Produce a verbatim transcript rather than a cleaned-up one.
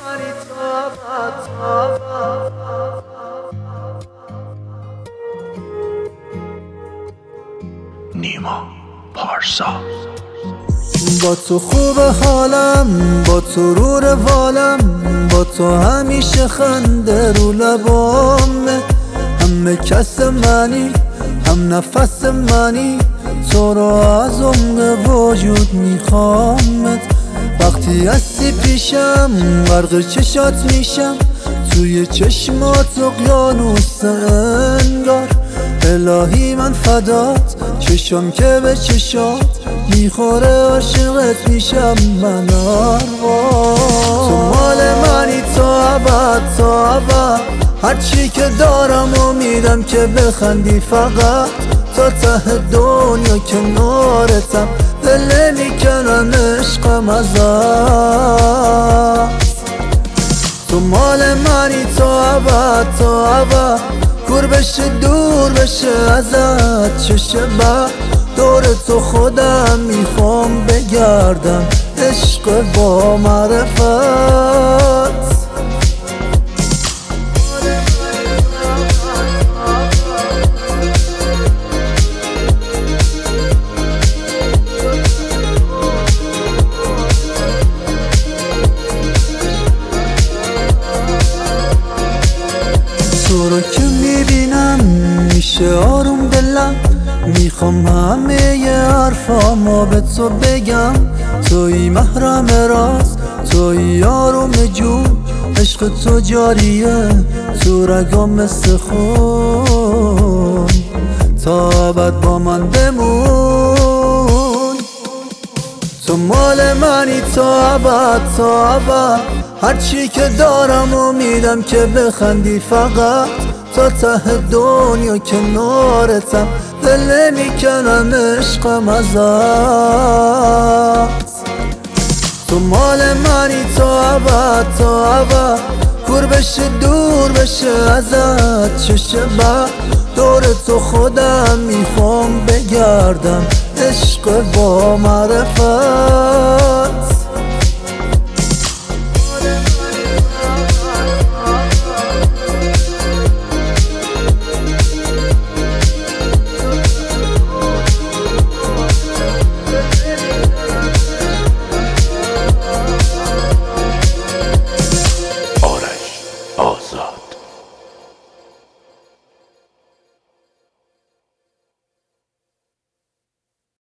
نیما پارسا. با تو خوب حالم، با تو رو روالم، با تو همیشه خنده رو لبامه. همه کس منی، هم نفس منی، تو رو از عمق وجود میخوامت. وقتی هستی پیشم غرق چشات میشم، توی چشمات اقیانوس انگار. الهی من فدات، چشم که به چشات میخوره، عاشقت میشم من آروا. تو مال منی تا ابد تا ابد، هرچی که دارم و میدم که بخندی فقط. تا ته دنیا کنارتم، دل نمیکنم عشقم ازت. تو مال منی تا ابد تا ابد، کور بشه دور بشه ازت چه بد. دور تو خودم میخوام بگردم، عشق با معرفت. تو رو که میبینم میشه آروم دلم، میخوام همه ی حرفامو به تو بگم. توی محرم راست، توی آروم جون، عشق تو جاریه تو رگام مثل خون. تا ابد با من بمون. تو مال منی تا ابد تا ابد، هرچی که دارم و میدم که بخندی فقط. تا ته دنیا کنارتم، دل نمیکنم عشقم ازت. تو مال منی تا ابد تا ابد، کور بشه دور بشه ازت چه بد. دور تو خودم میخوام بگردم، عشق با معرفت.